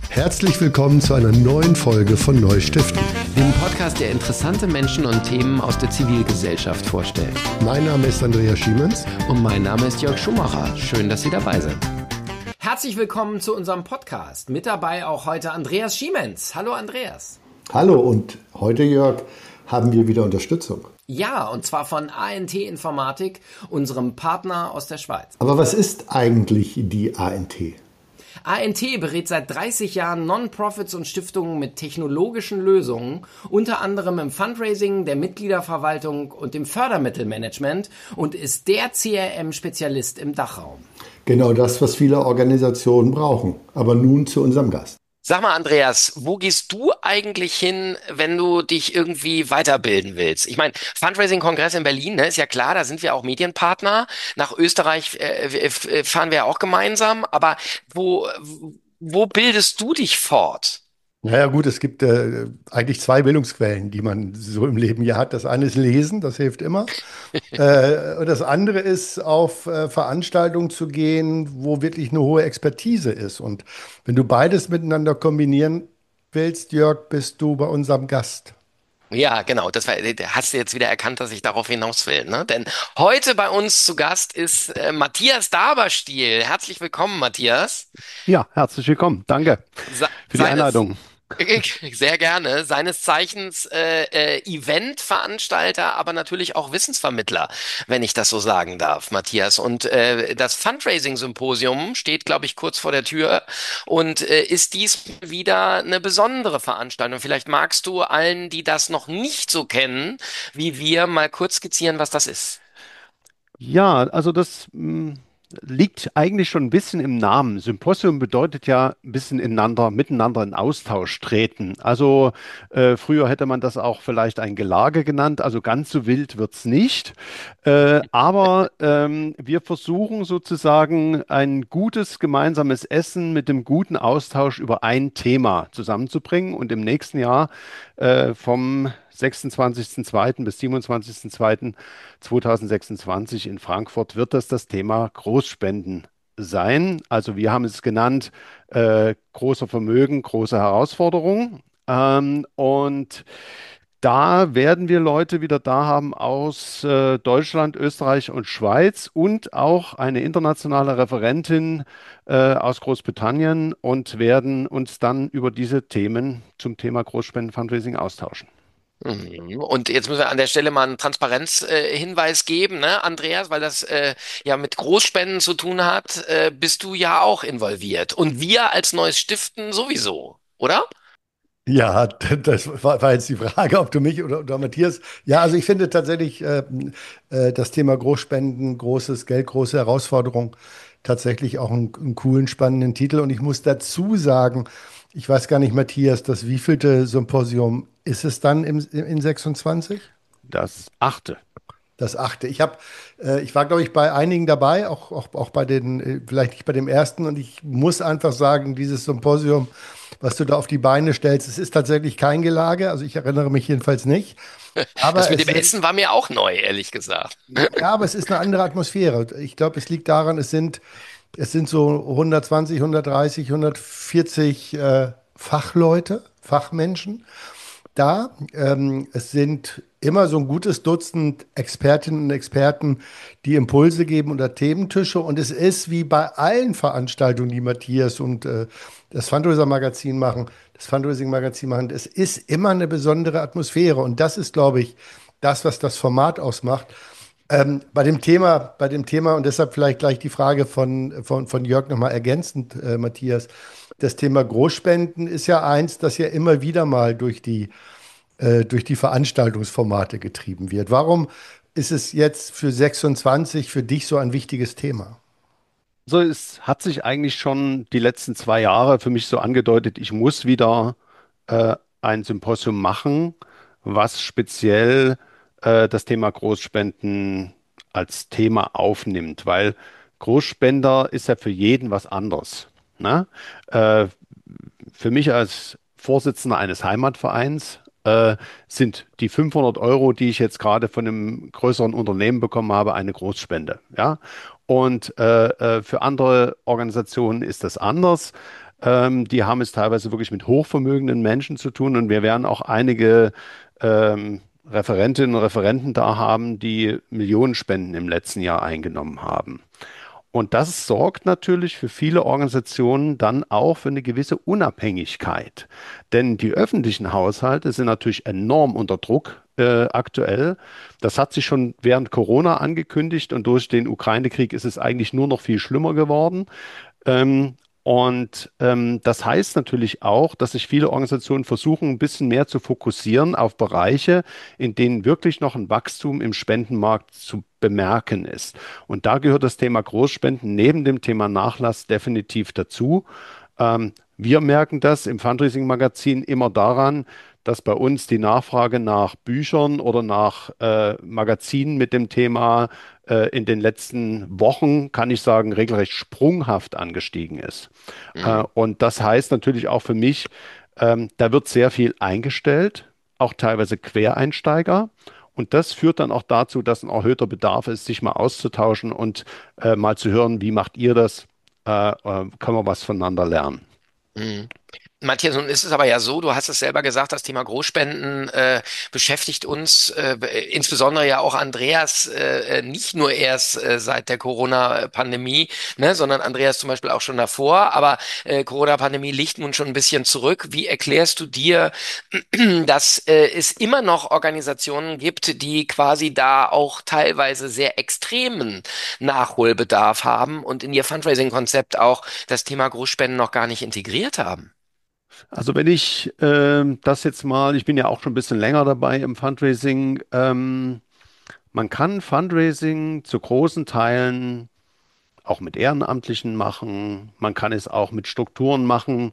Herzlich willkommen zu einer neuen Folge von Neustiften. Dem Podcast, der interessante Menschen und Themen aus der Zivilgesellschaft vorstellt. Mein Name ist Andreas Schiemens. Und mein Name ist Jörg Schumacher. Schön, dass Sie dabei sind. Herzlich willkommen zu unserem Podcast. Mit dabei auch heute Andreas Schiemens. Hallo Andreas. Hallo, und heute, Jörg, haben wir wieder Unterstützung. Ja, und zwar von ANT Informatik, unserem Partner aus der Schweiz. Aber was ist eigentlich die ANT? ANT berät seit 30 Jahren Non-Profits und Stiftungen mit technologischen Lösungen, unter anderem im Fundraising, der Mitgliederverwaltung und dem Fördermittelmanagement und ist der CRM-Spezialist im Dachraum. Genau das, was viele Organisationen brauchen. Aber nun zu unserem Gast. Sag mal, Andreas, wo gehst du eigentlich hin, wenn du dich irgendwie weiterbilden willst? Ich meine, Fundraising-Kongress in Berlin, ne, ist ja klar, da sind wir auch Medienpartner. Nach Österreich fahren wir ja auch gemeinsam. Aber wo bildest du dich fort? Naja gut, es gibt eigentlich zwei Bildungsquellen, die man so im Leben ja hat. Das eine ist Lesen, das hilft immer. Und das andere ist, auf Veranstaltungen zu gehen, wo wirklich eine hohe Expertise ist. Und wenn du beides miteinander kombinieren willst, Jörg, bist du bei unserem Gast. Ja, genau. Hast du jetzt wieder erkannt, dass ich darauf hinaus will, ne? Denn heute bei uns zu Gast ist Matthias Daberstiel. Herzlich willkommen, Matthias. Ja, herzlich willkommen. Danke für die Seines Einladung. Sehr gerne. Seines Zeichens Eventveranstalter, aber natürlich auch Wissensvermittler, wenn ich das so sagen darf, Matthias. Und das Fundraising-Symposium steht, glaube ich, kurz vor der Tür und ist dies wieder eine besondere Veranstaltung. Vielleicht magst du allen, die das noch nicht so kennen, wie wir, mal kurz skizzieren, was das ist. Ja, also das liegt eigentlich schon ein bisschen im Namen. Symposium bedeutet ja ein bisschen miteinander in Austausch treten. Also früher hätte man das auch vielleicht ein Gelage genannt. Also ganz so wild wird's nicht. Aber wir versuchen sozusagen ein gutes gemeinsames Essen mit dem guten Austausch über ein Thema zusammenzubringen. Und im nächsten Jahr vom 26.02. bis 27.02.2026 in Frankfurt wird das Thema Großspenden sein. Also wir haben es genannt, großer Vermögen, große Herausforderung. Und da werden wir Leute wieder da haben aus Deutschland, Österreich und Schweiz und auch eine internationale Referentin aus Großbritannien und werden uns dann über diese Themen zum Thema Großspenden-Fundraising austauschen. Und jetzt müssen wir an der Stelle mal einen Transparenzhinweis geben, ne, Andreas, weil das ja mit Großspenden zu tun hat, bist du ja auch involviert. Und wir als Neues Stiften sowieso, oder? Ja, das war jetzt die Frage, ob du mich oder Matthias. Ja, also ich finde tatsächlich das Thema Großspenden, großes Geld, große Herausforderung tatsächlich auch einen coolen, spannenden Titel. Und ich muss dazu sagen, ich weiß gar nicht, Matthias, das wievielte Symposium ist es dann in 26? Das achte. Das achte. Ich war, glaube ich, bei einigen dabei, auch bei den, vielleicht nicht bei dem ersten. Und ich muss einfach sagen, dieses Symposium, was du da auf die Beine stellst, es ist tatsächlich kein Gelage. Also ich erinnere mich jedenfalls nicht. Aber Das mit es dem Essen war mir auch neu, ehrlich gesagt. ja, aber es ist eine andere Atmosphäre. Ich glaube, es liegt daran, es sind so 120, 130, 140 Fachleute, Fachmenschen da. Es sind immer so ein gutes Dutzend Expertinnen und Experten, die Impulse geben unter Thementische. Und es ist wie bei allen Veranstaltungen, die Matthias und das Fundraising-Magazin machen, es ist immer eine besondere Atmosphäre. Und das ist, glaube ich, das, was das Format ausmacht. Bei dem Thema, und deshalb vielleicht gleich die Frage von Jörg nochmal ergänzend, Matthias. Das Thema Großspenden ist ja eins, das ja immer wieder mal durch die Veranstaltungsformate getrieben wird. Warum ist es jetzt für 26 für dich so ein wichtiges Thema? Also es hat sich eigentlich schon die letzten 2 Jahre für mich so angedeutet, ich muss wieder ein Symposium machen, was speziell das Thema Großspenden als Thema aufnimmt, weil Großspender ist ja für jeden was anderes. Ne? Äh, für mich als Vorsitzender eines Heimatvereins sind die 500 Euro, die ich jetzt gerade von einem größeren Unternehmen bekommen habe, eine Großspende. Ja? Und für andere Organisationen ist das anders. Die haben es teilweise wirklich mit hochvermögenden Menschen zu tun und wir werden auch einige Referentinnen und Referenten da haben, die Millionenspenden im letzten Jahr eingenommen haben. Und das sorgt natürlich für viele Organisationen dann auch für eine gewisse Unabhängigkeit. Denn die öffentlichen Haushalte sind natürlich enorm unter Druck aktuell. Das hat sich schon während Corona angekündigt und durch den Ukraine-Krieg ist es eigentlich nur noch viel schlimmer geworden. Das heißt natürlich auch, dass sich viele Organisationen versuchen, ein bisschen mehr zu fokussieren auf Bereiche, in denen wirklich noch ein Wachstum im Spendenmarkt zu bemerken ist. Und da gehört das Thema Großspenden neben dem Thema Nachlass definitiv dazu. Wir merken das im Fundraising-Magazin immer daran, dass bei uns die Nachfrage nach Büchern oder nach Magazinen mit dem Thema in den letzten Wochen, kann ich sagen, regelrecht sprunghaft angestiegen ist. Mhm. Und das heißt natürlich auch für mich, da wird sehr viel eingestellt, auch teilweise Quereinsteiger. Und das führt dann auch dazu, dass ein erhöhter Bedarf ist, sich mal auszutauschen und mal zu hören, wie macht ihr das? Können wir was voneinander lernen? Mhm. Matthias, nun ist es aber ja so, du hast es selber gesagt, das Thema Großspenden beschäftigt uns, insbesondere ja auch Andreas, nicht nur erst seit der Corona-Pandemie, ne, sondern Andreas zum Beispiel auch schon davor, aber Corona-Pandemie liegt nun schon ein bisschen zurück. Wie erklärst du dir, dass es immer noch Organisationen gibt, die quasi da auch teilweise sehr extremen Nachholbedarf haben und in ihr Fundraising-Konzept auch das Thema Großspenden noch gar nicht integriert haben? Also wenn ich das jetzt mal, ich bin ja auch schon ein bisschen länger dabei im Fundraising, man kann Fundraising zu großen Teilen auch mit Ehrenamtlichen machen. Man kann es auch mit Strukturen machen,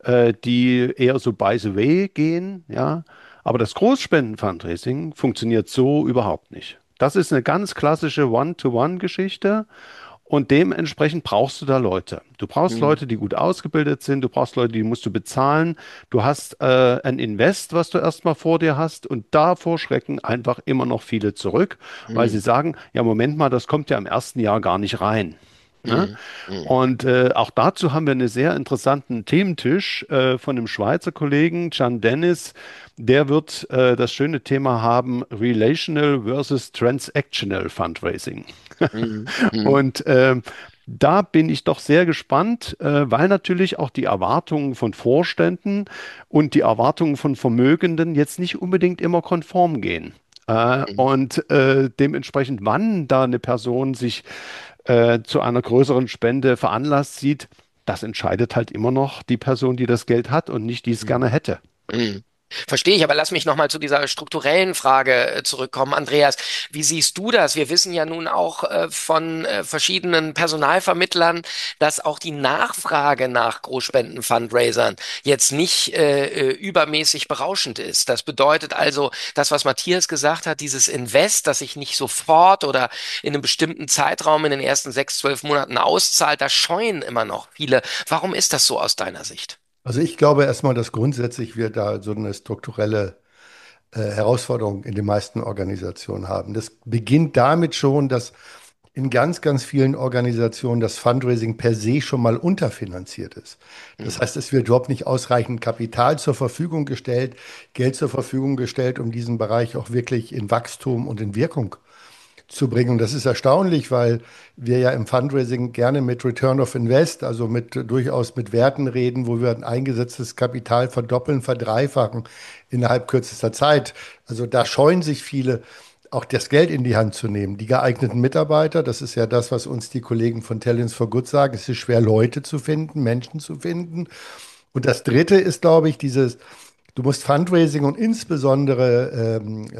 die eher so by the way gehen, ja. Aber das Großspenden-Fundraising funktioniert so überhaupt nicht. Das ist eine ganz klassische One-to-One-Geschichte. Und dementsprechend brauchst du da Leute. Du brauchst Mhm. Leute, die gut ausgebildet sind. Du brauchst Leute, die musst du bezahlen. Du hast ein Invest, was du erstmal vor dir hast. Und davor schrecken einfach immer noch viele zurück, weil sie Mhm. sagen, ja, Moment mal, das kommt ja im ersten Jahr gar nicht rein. Ne? Mhm. Mhm. Und auch dazu haben wir einen sehr interessanten Thementisch von einem Schweizer Kollegen, Can Dennis. Der wird das schöne Thema haben, Relational versus Transactional Fundraising. Mhm. Mhm. Und da bin ich doch sehr gespannt, weil natürlich auch die Erwartungen von Vorständen und die Erwartungen von Vermögenden jetzt nicht unbedingt immer konform gehen. Mhm. Dementsprechend, wann da eine Person sich zu einer größeren Spende veranlasst sieht, das entscheidet halt immer noch die Person, die das Geld hat und nicht die es Mhm. gerne hätte. Mhm. Verstehe ich, aber lass mich nochmal zu dieser strukturellen Frage zurückkommen. Andreas, wie siehst du das? Wir wissen ja nun auch von verschiedenen Personalvermittlern, dass auch die Nachfrage nach Großspenden-Fundraisern jetzt nicht übermäßig berauschend ist. Das bedeutet also, das, was Matthias gesagt hat, dieses Invest, das sich nicht sofort oder in einem bestimmten Zeitraum in den ersten 6, 12 Monaten auszahlt, da scheuen immer noch viele. Warum ist das so aus deiner Sicht? Also ich glaube erstmal, dass grundsätzlich wir da so eine strukturelle Herausforderung in den meisten Organisationen haben. Das beginnt damit schon, dass in ganz, ganz vielen Organisationen das Fundraising per se schon mal unterfinanziert ist. Das Mhm. heißt, es wird überhaupt nicht ausreichend Kapital zur Verfügung gestellt, Geld zur Verfügung gestellt, um diesen Bereich auch wirklich in Wachstum und in Wirkung zu bringen. Und das ist erstaunlich, weil wir ja im Fundraising gerne mit Return of Invest, also mit durchaus mit Werten reden, wo wir ein eingesetztes Kapital verdoppeln, verdreifachen innerhalb kürzester Zeit. Also da scheuen sich viele, auch das Geld in die Hand zu nehmen. Die geeigneten Mitarbeiter, das ist ja das, was uns die Kollegen von Talents for Good sagen, es ist schwer, Leute zu finden, Menschen zu finden. Und das Dritte ist, glaube ich, dieses, du musst Fundraising und insbesondere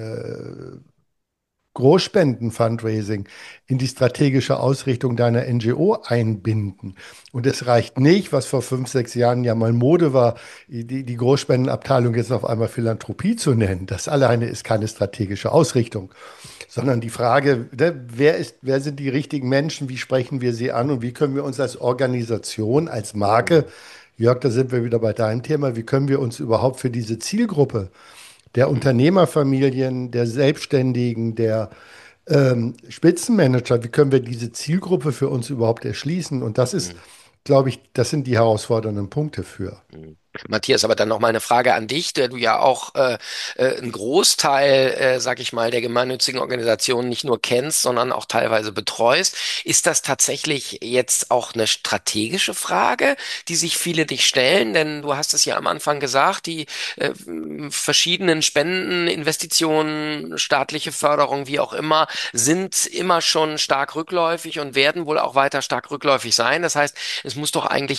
Großspenden-Fundraising in die strategische Ausrichtung deiner NGO einbinden. Und es reicht nicht, was vor 5, 6 Jahren ja mal Mode war, die Großspendenabteilung jetzt auf einmal Philanthropie zu nennen. Das alleine ist keine strategische Ausrichtung, sondern die Frage, ne, wer sind die richtigen Menschen, wie sprechen wir sie an und wie können wir uns als Organisation, als Marke, Jörg, da sind wir wieder bei deinem Thema, wie können wir uns überhaupt für diese Zielgruppe der Unternehmerfamilien, der Selbstständigen, der Spitzenmanager, wie können wir diese Zielgruppe für uns überhaupt erschließen? Und das ist Mhm. glaube ich, das sind die herausfordernden Punkte für. Mhm. Matthias, aber dann noch mal eine Frage an dich, der du ja auch einen Großteil, sag ich mal, der gemeinnützigen Organisationen nicht nur kennst, sondern auch teilweise betreust. Ist das tatsächlich jetzt auch eine strategische Frage, die sich viele nicht stellen? Denn du hast es ja am Anfang gesagt, die verschiedenen Spenden, Investitionen, staatliche Förderung, wie auch immer, sind immer schon stark rückläufig und werden wohl auch weiter stark rückläufig sein. Das heißt, es muss doch eigentlich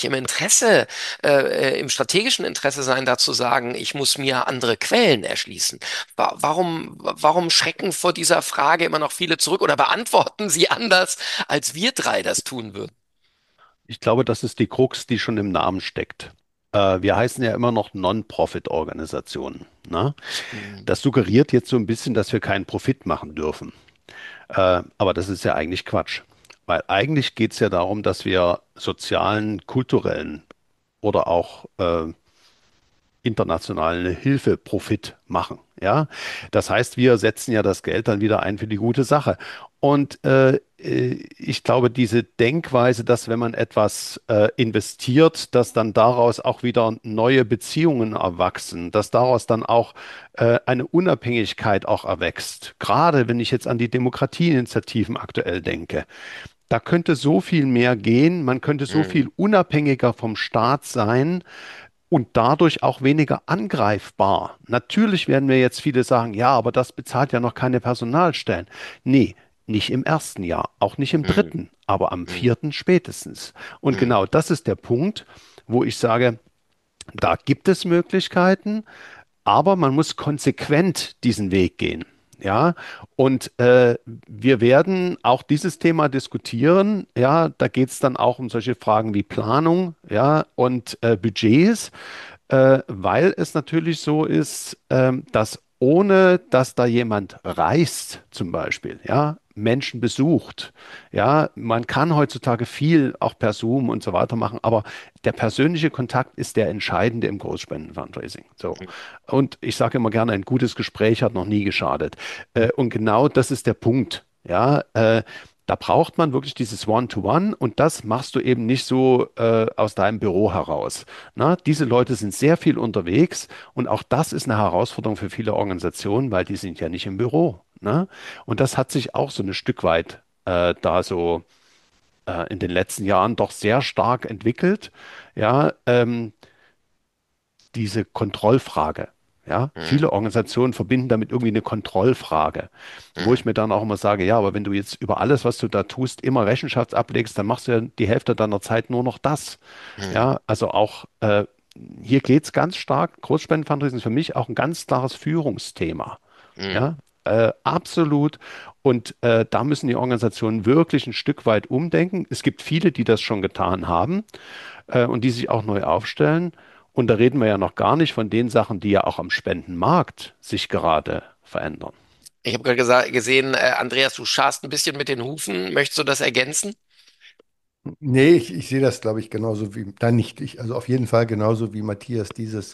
im strategischen Interesse sein, da zu sagen, ich muss mir andere Quellen erschließen. Warum schrecken vor dieser Frage immer noch viele zurück oder beantworten sie anders, als wir drei das tun würden? Ich glaube, das ist die Krux, die schon im Namen steckt. Wir heißen ja immer noch Non-Profit-Organisationen. Ne? Mhm. Das suggeriert jetzt so ein bisschen, dass wir keinen Profit machen dürfen. Aber das ist ja eigentlich Quatsch. Weil eigentlich geht es ja darum, dass wir sozialen, kulturellen oder auch internationale Hilfe Profit machen. Ja, das heißt, wir setzen ja das Geld dann wieder ein für die gute Sache. Und ich glaube, diese Denkweise, dass wenn man etwas investiert, dass dann daraus auch wieder neue Beziehungen erwachsen, dass daraus dann auch eine Unabhängigkeit auch erwächst. Gerade wenn ich jetzt an die Demokratieinitiativen aktuell denke. Da könnte so viel mehr gehen, man könnte so viel Mhm. unabhängiger vom Staat sein und dadurch auch weniger angreifbar. Natürlich werden mir jetzt viele sagen, ja, aber das bezahlt ja noch keine Personalstellen. Nee, nicht im ersten Jahr, auch nicht im Mhm. dritten, aber am Mhm. vierten spätestens. Und Mhm. genau das ist der Punkt, wo ich sage, da gibt es Möglichkeiten, aber man muss konsequent diesen Weg gehen. Ja, und wir werden auch dieses Thema diskutieren. Ja, da geht es dann auch um solche Fragen wie Planung, ja, und Budgets, weil es natürlich so ist, dass ohne dass da jemand reist, zum Beispiel, ja, Menschen besucht, ja, man kann heutzutage viel auch per Zoom und so weiter machen, aber der persönliche Kontakt ist der entscheidende im Großspenden-Fundraising. So. Und ich sage immer gerne, ein gutes Gespräch hat noch nie geschadet. Und genau das ist der Punkt. Ja, da braucht man wirklich dieses One-to-One und das machst du eben nicht so aus deinem Büro heraus. Na, diese Leute sind sehr viel unterwegs und auch das ist eine Herausforderung für viele Organisationen, weil die sind ja nicht im Büro. Ne? Und das hat sich auch so ein Stück weit da so in den letzten Jahren doch sehr stark entwickelt. Ja, diese Kontrollfrage. Ja, Mhm. viele Organisationen verbinden damit irgendwie eine Kontrollfrage, wo Mhm. ich mir dann auch immer sage, ja, aber wenn du jetzt über alles, was du da tust, immer Rechenschaft ablegst, dann machst du ja die Hälfte deiner Zeit nur noch das. Mhm. Ja, also auch hier geht es ganz stark, Großspendenfundraising ist für mich auch ein ganz klares Führungsthema. Mhm. Ja, absolut. Und da müssen die Organisationen wirklich ein Stück weit umdenken. Es gibt viele, die das schon getan haben und die sich auch neu aufstellen. Und da reden wir ja noch gar nicht von den Sachen, die ja auch am Spendenmarkt sich gerade verändern. Ich habe gerade gesehen, Andreas, du scharst ein bisschen mit den Hufen. Möchtest du das ergänzen? Nee, ich sehe das, glaube ich, genauso wie, dann nicht ich, also auf jeden Fall genauso wie Matthias,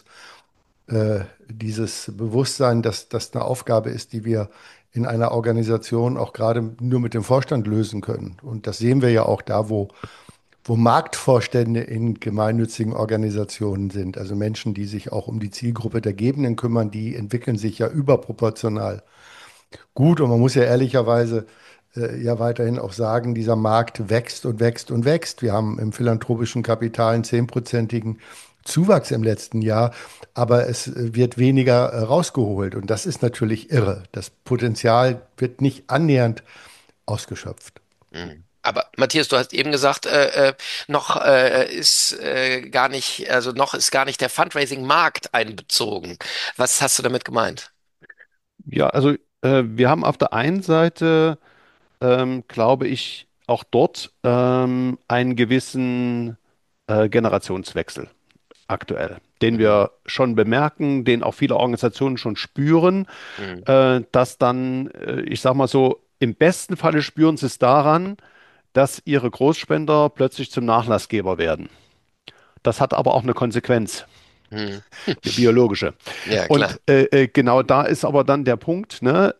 dieses Bewusstsein, dass das eine Aufgabe ist, die wir in einer Organisation auch gerade nur mit dem Vorstand lösen können. Und das sehen wir ja auch da, wo Marktvorstände in gemeinnützigen Organisationen sind. Also Menschen, die sich auch um die Zielgruppe der Gebenden kümmern, die entwickeln sich ja überproportional gut. Und man muss ja ehrlicherweise ja weiterhin auch sagen, dieser Markt wächst und wächst und wächst. Wir haben im philanthropischen Kapital einen 10%igen Zuwachs im letzten Jahr, aber es wird weniger rausgeholt. Und das ist natürlich irre. Das Potenzial wird nicht annähernd ausgeschöpft. Mhm. Aber Matthias, du hast eben gesagt, noch ist gar nicht, also noch ist gar nicht der Fundraising-Markt einbezogen. Was hast du damit gemeint? Ja, also wir haben auf der einen Seite, glaube ich, auch dort einen gewissen Generationswechsel aktuell, den Mhm. wir schon bemerken, den auch viele Organisationen schon spüren, Mhm. dass dann, ich sag mal so, im besten Falle spüren sie es daran, dass ihre Großspender plötzlich zum Nachlassgeber werden. Das hat aber auch eine Konsequenz. Hm. eine biologische. Ja, klar. Und genau da ist aber dann der Punkt, ne,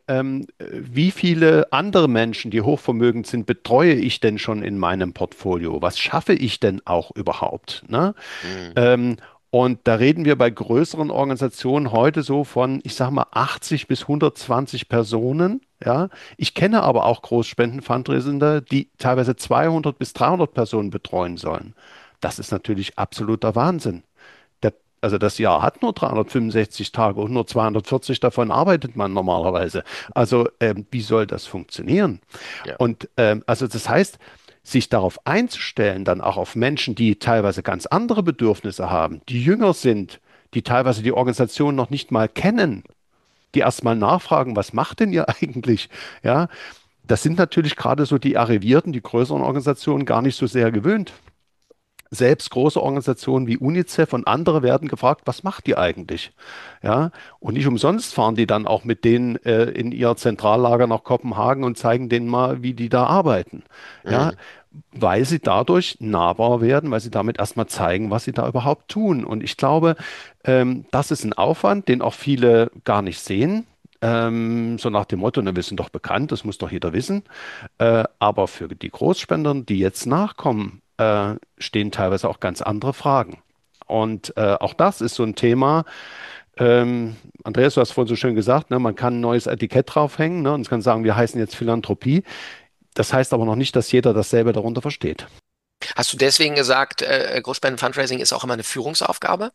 wie viele andere Menschen, die hochvermögend sind, betreue ich denn schon in meinem Portfolio? Was schaffe ich denn auch überhaupt? Ne? Hm. Ähm, und da reden wir bei größeren Organisationen heute so von, ich sage mal, 80 bis 120 Personen. Ja, ich kenne aber auch Großspenden-Fundraisende, die teilweise 200 bis 300 Personen betreuen sollen. Das ist natürlich absoluter Wahnsinn. Der, also das Jahr hat nur 365 Tage und nur 240 davon arbeitet man normalerweise. Also wie soll das funktionieren? Ja. Und also das heißt, sich darauf einzustellen, dann auch auf Menschen, die teilweise ganz andere Bedürfnisse haben, die jünger sind, die teilweise die Organisation noch nicht mal kennen, die erstmal nachfragen, was macht denn ihr eigentlich? Ja, das sind natürlich gerade so die Arrivierten, die größeren Organisationen gar nicht so sehr gewöhnt. Selbst große Organisationen wie UNICEF und andere werden gefragt, was macht ihr eigentlich? Ja, und nicht umsonst fahren die dann auch mit denen in ihr Zentrallager nach Kopenhagen und zeigen denen mal, wie die da arbeiten. Ja, Hm. weil sie dadurch nahbar werden, weil sie damit erstmal zeigen, was sie da überhaupt tun. Und ich glaube, das ist ein Aufwand, den auch viele gar nicht sehen. So nach dem Motto, ne, wir sind doch bekannt, das muss doch jeder wissen. Aber für die Großspender, die jetzt nachkommen, stehen teilweise auch ganz andere Fragen. Und auch das ist so ein Thema. Andreas, du hast vorhin so schön gesagt, ne, man kann ein neues Etikett draufhängen, ne, und kann sagen, wir heißen jetzt Philanthropie. Das heißt aber noch nicht, dass jeder dasselbe darunter versteht. Hast du deswegen gesagt, Großspenden-Fundraising ist auch immer eine Führungsaufgabe?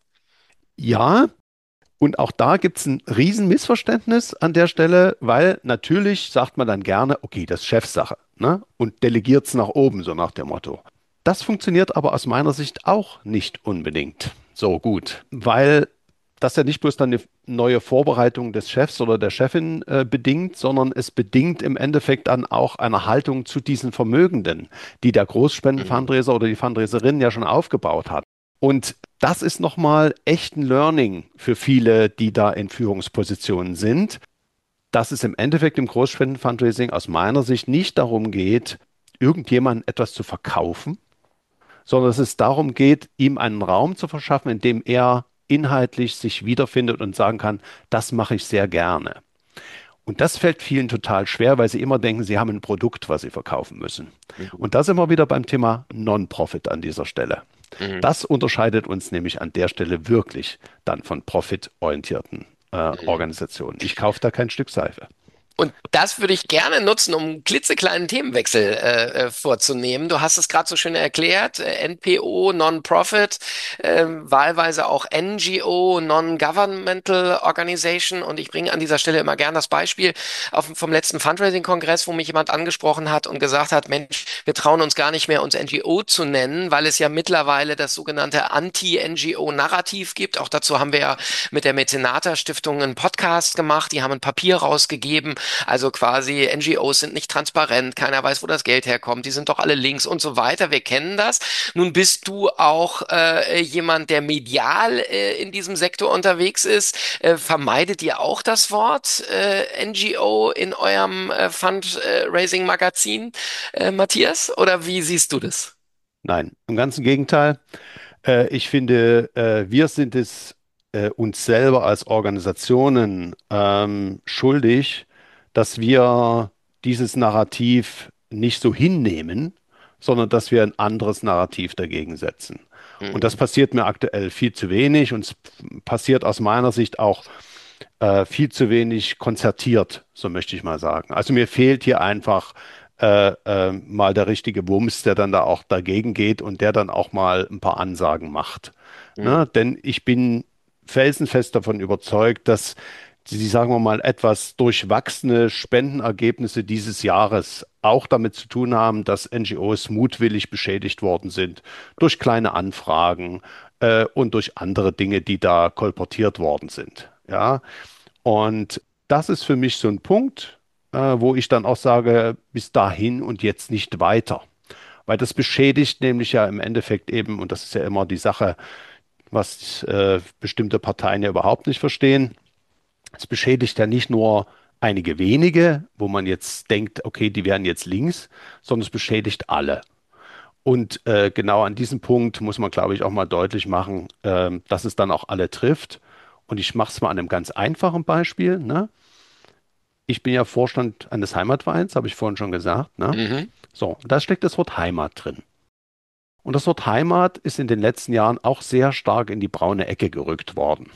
Ja, und auch da gibt es ein Riesenmissverständnis an der Stelle, weil natürlich sagt man dann gerne, okay, das ist Chefsache, ne? Und delegiert es nach oben, so nach dem Motto. Das funktioniert aber aus meiner Sicht auch nicht unbedingt so gut, weil das ja nicht bloß dann eine neue Vorbereitung des Chefs oder der Chefin bedingt, sondern es bedingt im Endeffekt dann auch eine Haltung zu diesen Vermögenden, die der Hm. Großspenden-Fundraiser oder die Fundraiserin ja schon aufgebaut hat. Und das ist nochmal echt ein Learning für viele, die da in Führungspositionen sind, dass es im Endeffekt im Großspenden-Fundraising aus meiner Sicht nicht darum geht, irgendjemandem etwas zu verkaufen, sondern dass es darum geht, ihm einen Raum zu verschaffen, in dem er inhaltlich sich wiederfindet und sagen kann, das mache ich sehr gerne. Und das fällt vielen total schwer, weil sie immer denken, sie haben ein Produkt, was sie verkaufen müssen. Mhm. Und da sind wir wieder beim Thema Non-Profit an dieser Stelle. Mhm. Das unterscheidet uns nämlich an der Stelle wirklich dann von profitorientierten Mhm. Organisationen. Ich kaufe da kein Stück Seife. Und das würde ich gerne nutzen, um einen klitzekleinen Themenwechsel vorzunehmen. Du hast es gerade so schön erklärt, NPO, Non-Profit, wahlweise auch NGO, Non-Governmental Organization. Und ich bringe an dieser Stelle immer gern das Beispiel vom letzten Fundraising-Kongress, wo mich jemand angesprochen hat und gesagt hat, Mensch, wir trauen uns gar nicht mehr, uns NGO zu nennen, weil es ja mittlerweile das sogenannte Anti-NGO-Narrativ gibt. Auch dazu haben wir ja mit der Mäzenata Stiftung einen Podcast gemacht. Die haben ein Papier rausgegeben, also quasi NGOs sind nicht transparent, keiner weiß, wo das Geld herkommt, die sind doch alle links und so weiter. Wir kennen das. Nun bist du auch jemand, der medial in diesem Sektor unterwegs ist. Vermeidet ihr auch das Wort NGO in eurem Fundraising-Magazin, Matthias? Oder wie siehst du das? Nein, im ganzen Gegenteil. Ich finde, wir sind es uns selber als Organisationen schuldig, dass wir dieses Narrativ nicht so hinnehmen, sondern dass wir ein anderes Narrativ dagegen setzen. Und das Mhm. passiert mir aktuell viel zu wenig und es passiert aus meiner Sicht auch viel zu wenig konzertiert, so möchte ich mal sagen. Also mir fehlt hier einfach mal der richtige Wumms, der dann da auch dagegen geht und der dann auch mal ein paar Ansagen macht. Ne? Mhm. Denn ich bin felsenfest davon überzeugt, dass die, sagen wir mal, etwas durchwachsene Spendenergebnisse dieses Jahres auch damit zu tun haben, dass NGOs mutwillig beschädigt worden sind durch kleine Anfragen und durch andere Dinge, die da kolportiert worden sind. Ja, und das ist für mich so ein Punkt, wo ich dann auch sage, bis dahin und jetzt nicht weiter. Weil das beschädigt nämlich ja im Endeffekt eben, und das ist ja immer die Sache, was bestimmte Parteien ja überhaupt nicht verstehen, es beschädigt ja nicht nur einige wenige, wo man jetzt denkt, okay, die wären jetzt links, sondern es beschädigt alle. Und genau an diesem Punkt muss man, glaube ich, auch mal deutlich machen, dass es dann auch alle trifft. Und ich mache es mal an einem ganz einfachen Beispiel. Ne? Ich bin ja Vorstand eines Heimatvereins, habe ich vorhin schon gesagt. Ne? Mhm. So, da steckt das Wort Heimat drin. Und das Wort Heimat ist in den letzten Jahren auch sehr stark in die braune Ecke gerückt worden.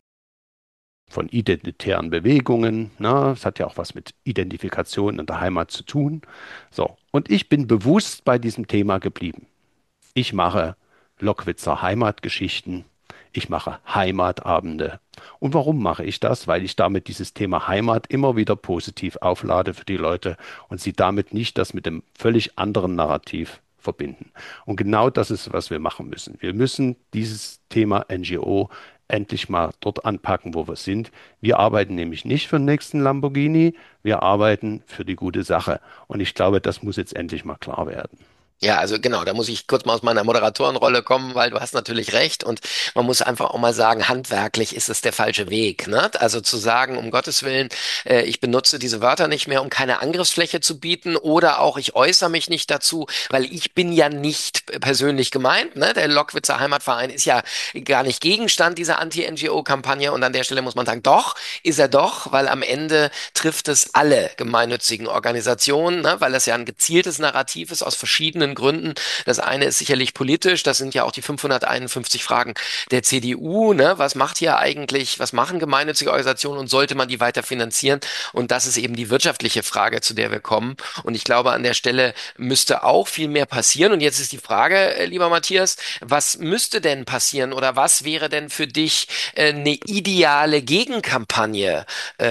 Von identitären Bewegungen. Ne? Es hat ja auch was mit Identifikation in der Heimat zu tun. So, und ich bin bewusst bei diesem Thema geblieben. Ich mache Lockwitzer Heimatgeschichten. Ich mache Heimatabende. Und warum mache ich das? Weil ich damit dieses Thema Heimat immer wieder positiv auflade für die Leute und sie damit nicht das mit dem völlig anderen Narrativ verbinden. Und genau das ist, was wir machen müssen. Wir müssen dieses Thema NGO endlich mal dort anpacken, wo wir sind. Wir arbeiten nämlich nicht für den nächsten Lamborghini, wir arbeiten für die gute Sache. Und ich glaube, das muss jetzt endlich mal klar werden. Ja, also genau, da muss ich kurz mal aus meiner Moderatorenrolle kommen, weil du hast natürlich recht und man muss einfach auch mal sagen, handwerklich ist es der falsche Weg, ne? Also zu sagen, um Gottes Willen, ich benutze diese Wörter nicht mehr, um keine Angriffsfläche zu bieten oder auch ich äußere mich nicht dazu, weil ich bin ja nicht persönlich gemeint, ne? Der Lockwitzer Heimatverein ist ja gar nicht Gegenstand dieser Anti-NGO-Kampagne und an der Stelle muss man sagen, doch, ist er doch, weil am Ende trifft es alle gemeinnützigen Organisationen, ne? Weil das ja ein gezieltes Narrativ ist aus verschiedenen Gründen. Das eine ist sicherlich politisch, das sind ja auch die 551 Fragen der CDU, ne? Was macht hier eigentlich, was machen gemeinnützige Organisationen und sollte man die weiter finanzieren? Und das ist eben die wirtschaftliche Frage, zu der wir kommen. Und ich glaube, an der Stelle müsste auch viel mehr passieren. Und jetzt ist die Frage, lieber Matthias, was müsste denn passieren oder was wäre denn für dich eine ideale Gegenkampagne,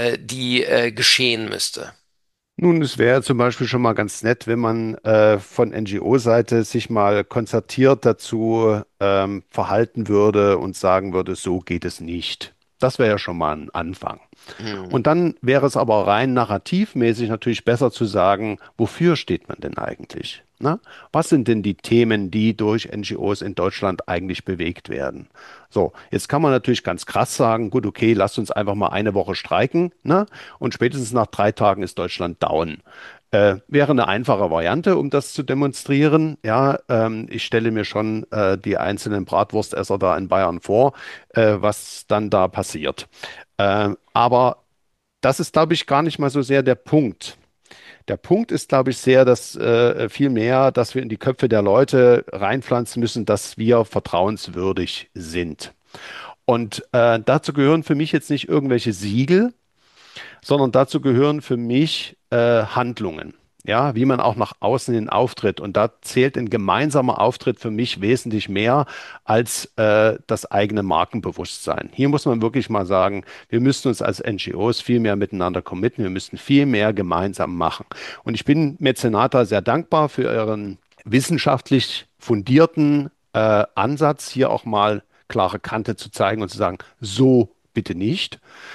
die geschehen müsste? Nun, es wäre zum Beispiel schon mal ganz nett, wenn man von NGO-Seite sich mal konzertiert dazu verhalten würde und sagen würde, so geht es nicht. Das wäre ja schon mal ein Anfang. Hm. Und dann wäre es aber rein narrativmäßig natürlich besser zu sagen, wofür steht man denn eigentlich? Ne? Was sind denn die Themen, die durch NGOs in Deutschland eigentlich bewegt werden? So, jetzt kann man natürlich ganz krass sagen, gut, okay, lasst uns einfach mal eine Woche streiken, ne? Und spätestens nach 3 Tagen ist Deutschland down. Wäre eine einfache Variante, um das zu demonstrieren. Ja, ich stelle mir schon die einzelnen Bratwurstesser da in Bayern vor, was dann da passiert. Aber das ist, glaube ich, gar nicht mal so sehr der Punkt. Der Punkt ist, glaube ich, sehr, dass viel mehr, dass wir in die Köpfe der Leute reinpflanzen müssen, dass wir vertrauenswürdig sind. Und dazu gehören für mich jetzt nicht irgendwelche Siegel, sondern dazu gehören für mich Handlungen. Ja, wie man auch nach außen hin auftritt. Und da zählt ein gemeinsamer Auftritt für mich wesentlich mehr als das eigene Markenbewusstsein. Hier muss man wirklich mal sagen, wir müssen uns als NGOs viel mehr miteinander committen. Wir müssen viel mehr gemeinsam machen. Und ich bin Mäzenata sehr dankbar für Ihren wissenschaftlich fundierten Ansatz, hier auch mal klare Kante zu zeigen und zu sagen, so bitte nicht.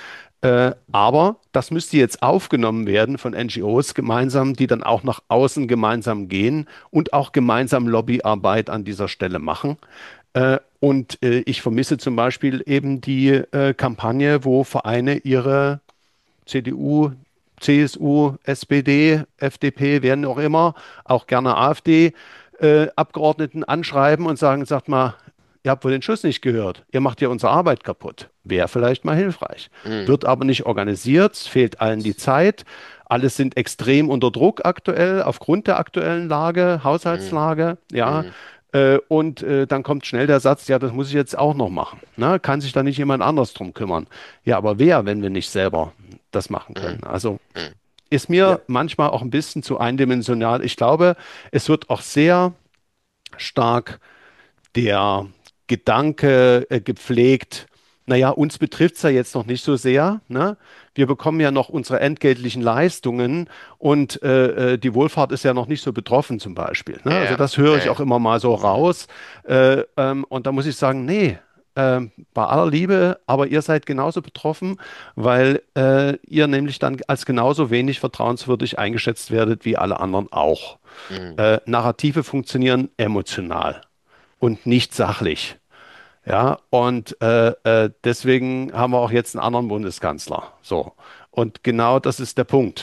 Aber das müsste jetzt aufgenommen werden von NGOs gemeinsam, die dann auch nach außen gemeinsam gehen und auch gemeinsam Lobbyarbeit an dieser Stelle machen. Und ich vermisse zum Beispiel eben die Kampagne, wo Vereine ihre CDU, CSU, SPD, FDP, wer auch immer, auch gerne AfD, Abgeordneten anschreiben und sagen, sagt mal, ihr habt wohl den Schuss nicht gehört. Ihr macht ja unsere Arbeit kaputt. Wäre vielleicht mal hilfreich. Hm. Wird aber nicht organisiert, es fehlt allen die Zeit. Alle sind extrem unter Druck aktuell, aufgrund der aktuellen Lage, Hm. Haushaltslage, ja. Hm. Und dann kommt schnell der Satz, ja, das muss ich jetzt auch noch machen. Ne? Kann sich da nicht jemand anders drum kümmern? Ja, aber wer, wenn wir nicht selber das machen Hm. können? Also Hm. ist Ja, mir manchmal auch ein bisschen zu eindimensional. Ich glaube, es wird auch sehr stark der Gedanke gepflegt, naja, uns betrifft es ja jetzt noch nicht so sehr, ne? Wir bekommen ja noch unsere entgeltlichen Leistungen und die Wohlfahrt ist ja noch nicht so betroffen zum Beispiel. Ne? Also Ja, das höre ich ja. auch immer mal so Hm. raus. Und da muss ich sagen, nee, bei aller Liebe, aber ihr seid genauso betroffen, weil ihr nämlich dann als genauso wenig vertrauenswürdig eingeschätzt werdet wie alle anderen auch. Hm. Narrative funktionieren emotional und nicht sachlich. Ja, und deswegen haben wir auch jetzt einen anderen Bundeskanzler. So. Und genau das ist der Punkt.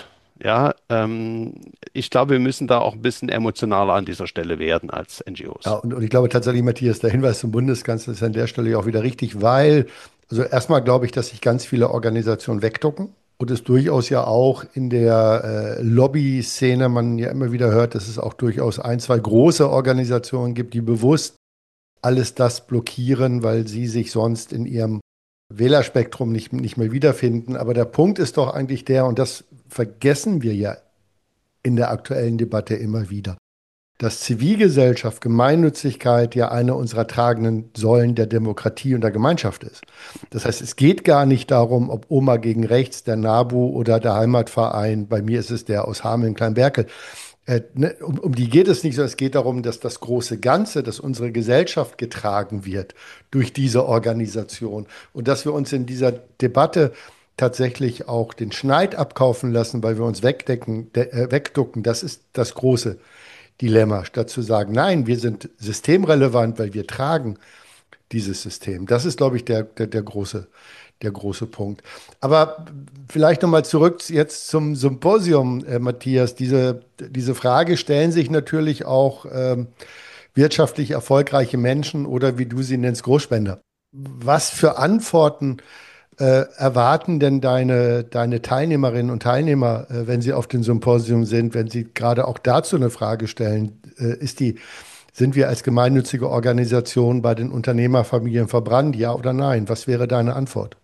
Ja, ich glaube, wir müssen da auch ein bisschen emotionaler an dieser Stelle werden als Ja, NGOs. und ich glaube tatsächlich, Matthias, der Hinweis zum Bundeskanzler ist an der Stelle auch wieder richtig, weil, also erstmal glaube ich, dass sich ganz viele Organisationen wegducken und es durchaus ja auch in der Lobby-Szene man ja immer wieder hört, dass es auch durchaus ein, zwei große Organisationen gibt, die bewusst alles das blockieren, weil sie sich sonst in ihrem Wählerspektrum nicht mehr wiederfinden. Aber der Punkt ist doch eigentlich der, und das vergessen wir ja in der aktuellen Debatte immer wieder, dass Zivilgesellschaft, Gemeinnützigkeit ja eine unserer tragenden Säulen der Demokratie und der Gemeinschaft ist. Das heißt, es geht gar nicht darum, ob Oma gegen rechts, der NABU oder der Heimatverein, bei mir ist es der aus Hameln-Kleinberkel, ne, um die geht es nicht, sondern es geht darum, dass das große Ganze, dass unsere Gesellschaft getragen wird durch diese Organisation und dass wir uns in dieser Debatte tatsächlich auch den Schneid abkaufen lassen, weil wir uns wegducken. Das ist das große Dilemma, statt zu sagen, nein, wir sind systemrelevant, weil wir tragen dieses System. Das ist, glaube ich, der große Punkt. Aber vielleicht nochmal zurück jetzt zum Symposium, Matthias. Diese Frage stellen sich natürlich auch wirtschaftlich erfolgreiche Menschen oder wie du sie nennst, Großspender. Was für Antworten erwarten denn deine Teilnehmerinnen und Teilnehmer, wenn sie auf dem Symposium sind, wenn sie gerade auch dazu eine Frage stellen? Sind wir als gemeinnützige Organisation bei den Unternehmerfamilien verbrannt, ja oder nein? Was wäre deine Antwort?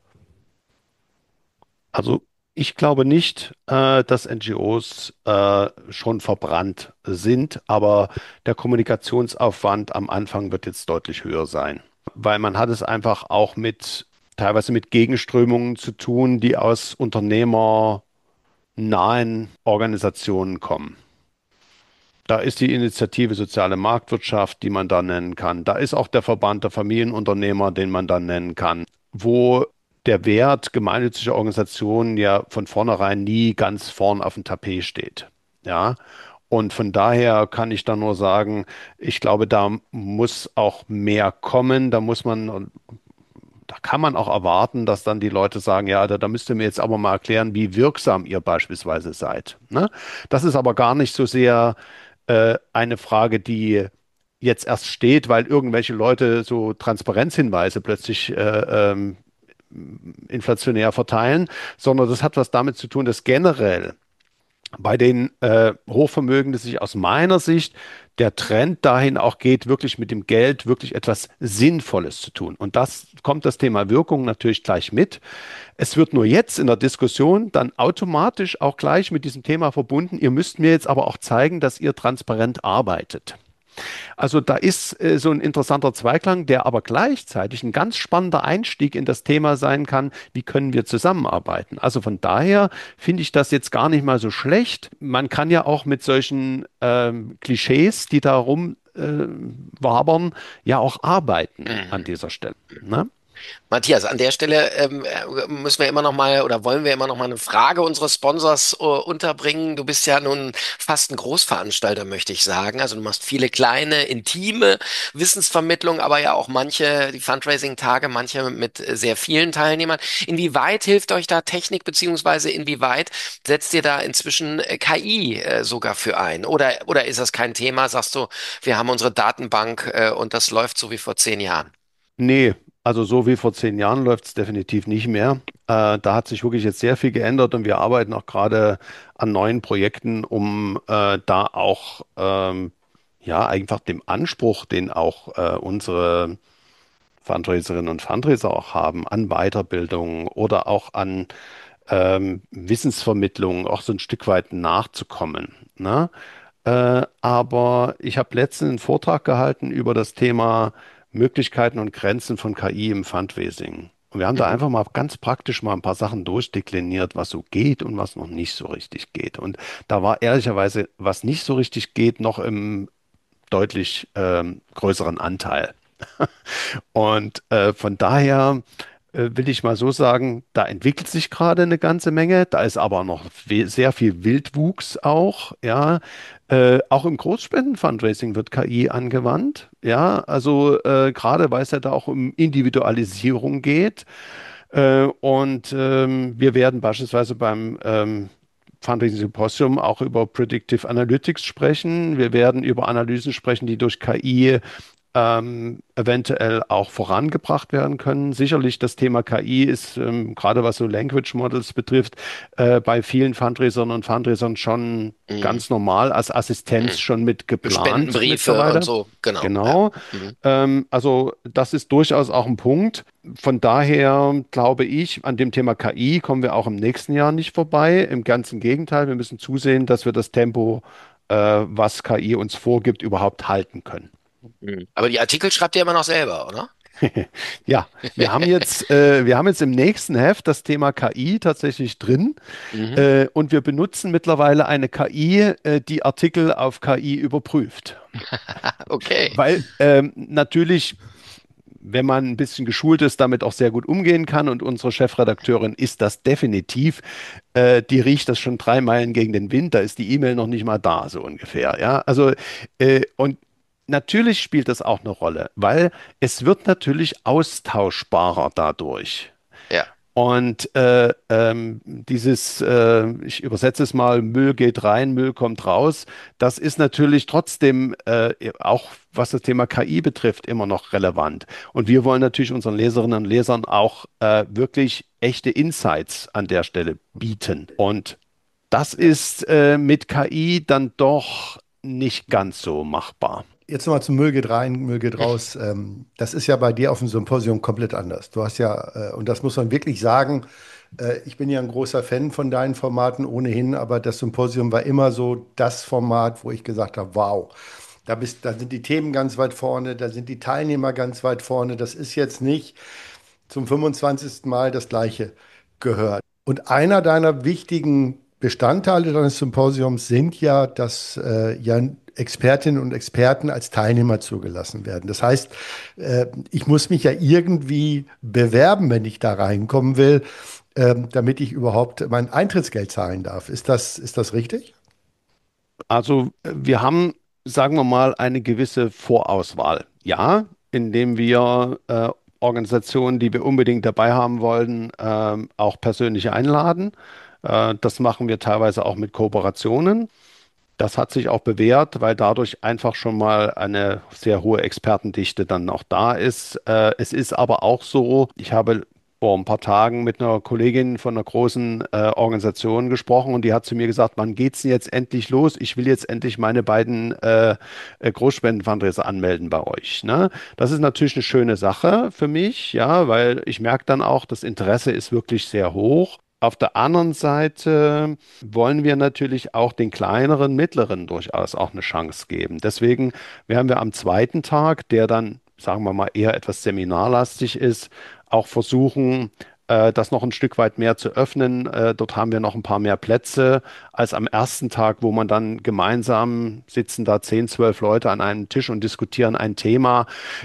Also ich glaube nicht, dass NGOs schon verbrannt sind, aber der Kommunikationsaufwand am Anfang wird jetzt deutlich höher sein, weil man hat es einfach auch mit teilweise mit Gegenströmungen zu tun, die aus unternehmernahen Organisationen kommen. Da ist die Initiative Soziale Marktwirtschaft, die man da nennen kann. Da ist auch der Verband der Familienunternehmer, den man da nennen kann, wo der Wert gemeinnütziger Organisationen ja von vornherein nie ganz vorn auf dem Tapet steht. Ja. Und von daher kann ich da nur sagen, ich glaube, da muss auch mehr kommen. Da kann man auch erwarten, dass dann die Leute sagen, ja, da müsst ihr mir jetzt aber mal erklären, wie wirksam ihr beispielsweise seid. Ne? Das ist aber gar nicht so sehr eine Frage, die jetzt erst steht, weil irgendwelche Leute so Transparenzhinweise plötzlich inflationär verteilen, sondern das hat was damit zu tun, dass generell bei den Hochvermögenden sich aus meiner Sicht der Trend dahin auch geht, wirklich mit dem Geld wirklich etwas Sinnvolles zu tun. Und das kommt das Thema Wirkung natürlich gleich mit. Es wird nur jetzt in der Diskussion dann automatisch auch gleich mit diesem Thema verbunden. Ihr müsst mir jetzt aber auch zeigen, dass ihr transparent arbeitet. Also da ist so ein interessanter Zweiklang, der aber gleichzeitig ein ganz spannender Einstieg in das Thema sein kann, wie können wir zusammenarbeiten. Also von daher finde ich das jetzt gar nicht mal so schlecht. Man kann ja auch mit solchen Klischees, die da rum wabern, ja auch arbeiten an Mhm. dieser Stelle. Ne? Matthias, an der Stelle müssen wir immer noch mal oder wollen wir immer noch mal eine Frage unseres Sponsors unterbringen. Du bist ja nun fast ein Großveranstalter, möchte ich sagen. Also du machst viele kleine, intime Wissensvermittlung, aber ja auch manche, die Fundraising-Tage, manche mit sehr vielen Teilnehmern. Inwieweit hilft euch da Technik, beziehungsweise inwieweit setzt ihr da inzwischen KI sogar für ein? Oder ist das kein Thema? Sagst du, wir haben unsere Datenbank und das läuft so wie vor 10 Jahren? Nee, also so wie vor 10 Jahren läuft es definitiv nicht mehr. Da hat sich wirklich jetzt sehr viel geändert und wir arbeiten auch gerade an neuen Projekten, um da auch ja einfach dem Anspruch, den auch unsere Fundraiserinnen und Fundraiser auch haben, an Weiterbildung oder auch an Wissensvermittlung auch so ein Stück weit nachzukommen. Ne? Aber ich habe letztens einen Vortrag gehalten über das Thema Möglichkeiten und Grenzen von KI im Fundraising. Und wir haben da Mhm. einfach mal ganz praktisch mal ein paar Sachen durchdekliniert, was so geht und was noch nicht so richtig geht. Und da war ehrlicherweise, was nicht so richtig geht, noch im deutlich größeren Anteil. Und von daher will ich mal so sagen, da entwickelt sich gerade eine ganze Menge. Da ist aber noch sehr viel Wildwuchs auch. Ja, auch im Großspenden-Fundraising wird KI angewandt. Ja, also gerade weil es ja da auch um Individualisierung geht. Und wir werden beispielsweise beim Fundraising Symposium auch über Predictive Analytics sprechen. Wir werden über Analysen sprechen, die durch KI eventuell auch vorangebracht werden können. Sicherlich das Thema KI ist, gerade was so Language Models betrifft, bei vielen Fundraisern und Fundraisern schon ganz normal als Assistenz schon mit geplant Spendenbriefe mittlerweile. und so, genau. Genau. Also das ist durchaus auch ein Punkt. Von daher glaube ich, an dem Thema KI kommen wir auch im nächsten Jahr nicht vorbei. Im ganzen Gegenteil, wir müssen zusehen, dass wir das Tempo, was KI uns vorgibt, überhaupt halten können. Aber die Artikel schreibt ihr immer noch selber, oder? Ja, wir haben jetzt im nächsten Heft das Thema KI tatsächlich drin, und wir benutzen mittlerweile eine KI, die Artikel auf KI überprüft. Okay. Weil natürlich, wenn man ein bisschen geschult ist, damit auch sehr gut umgehen kann, und unsere Chefredakteurin ist das definitiv, die riecht das schon 3 Meilen gegen den Wind, da ist die E-Mail noch nicht mal da, so ungefähr. Ja, also und natürlich spielt das auch eine Rolle, weil es wird natürlich austauschbarer dadurch. Ja. Und ich übersetze es mal, Müll geht rein, Müll kommt raus, das ist natürlich trotzdem auch, was das Thema KI betrifft, immer noch relevant. Und wir wollen natürlich unseren Leserinnen und Lesern auch wirklich echte Insights an der Stelle bieten. Und das ist mit KI dann doch nicht ganz so machbar. Jetzt nochmal zum Müll geht rein, Müll geht raus. Das ist ja bei dir auf dem Symposium komplett anders. Du hast ja, und das muss man wirklich sagen, ich bin ja ein großer Fan von deinen Formaten ohnehin, aber das Symposium war immer so das Format, wo ich gesagt habe, wow, da sind die Themen ganz weit vorne, da sind die Teilnehmer ganz weit vorne. Das ist jetzt nicht zum 25. Mal das Gleiche gehört. Und einer deiner wichtigen Bestandteile deines Symposiums sind ja, dass ja Expertinnen und Experten als Teilnehmer zugelassen werden. Das heißt, ich muss mich ja irgendwie bewerben, wenn ich da reinkommen will, damit ich überhaupt mein Eintrittsgeld zahlen darf. Ist das richtig? Also wir haben, sagen wir mal, eine gewisse Vorauswahl. Ja, indem wir Organisationen, die wir unbedingt dabei haben wollen, auch persönlich einladen. Das machen wir teilweise auch mit Kooperationen. Das hat sich auch bewährt, weil dadurch einfach schon mal eine sehr hohe Expertendichte dann auch da ist. Es ist aber auch so, ich habe vor ein paar Tagen mit einer Kollegin von einer großen Organisation gesprochen, und die hat zu mir gesagt, wann geht's denn jetzt endlich los? Ich will jetzt endlich meine beiden Großspenden-Fundraiser anmelden bei euch. Ne? Das ist natürlich eine schöne Sache für mich, ja, weil ich merke dann auch, das Interesse ist wirklich sehr hoch. Auf der anderen Seite wollen wir natürlich auch den kleineren, mittleren durchaus auch eine Chance geben. Deswegen werden wir am zweiten Tag, der dann, sagen wir mal, eher etwas seminarlastig ist, auch versuchen, das noch ein Stück weit mehr zu öffnen. Dort haben wir noch ein paar mehr Plätze als am ersten Tag, wo man dann gemeinsam sitzen, da 10, 12 Leute an einem Tisch und diskutieren ein Thema.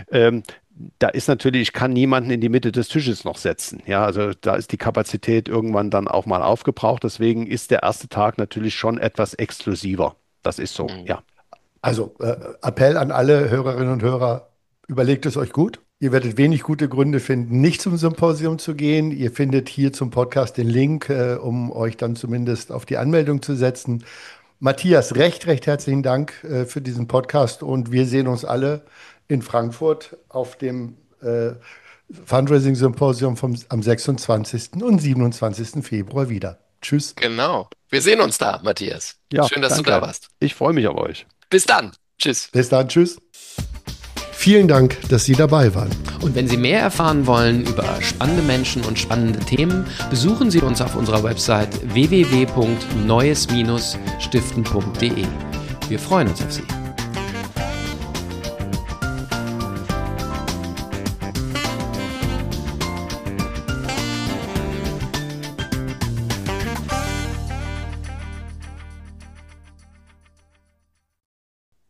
Da ist natürlich, ich kann niemanden in die Mitte des Tisches noch setzen. Ja, also da ist die Kapazität irgendwann dann auch mal aufgebraucht. Deswegen ist der erste Tag natürlich schon etwas exklusiver. Das ist so, ja. Also Appell an alle Hörerinnen und Hörer, überlegt es euch gut. Ihr werdet wenig gute Gründe finden, nicht zum Symposium zu gehen. Ihr findet hier zum Podcast den Link, um euch dann zumindest auf die Anmeldung zu setzen. Matthias, recht herzlichen Dank für diesen Podcast, und wir sehen uns alle in Frankfurt auf dem Fundraising-Symposium am 26. und 27. Februar wieder. Tschüss. Genau. Wir sehen uns da, Matthias. Ja, Schön, dass danke. du da warst. Ich freue mich auf euch. Bis dann. Tschüss. Bis dann. Tschüss. Vielen Dank, dass Sie dabei waren. Und wenn Sie mehr erfahren wollen über spannende Menschen und spannende Themen, besuchen Sie uns auf unserer Website www.neues-stiften.de. Wir freuen uns auf Sie.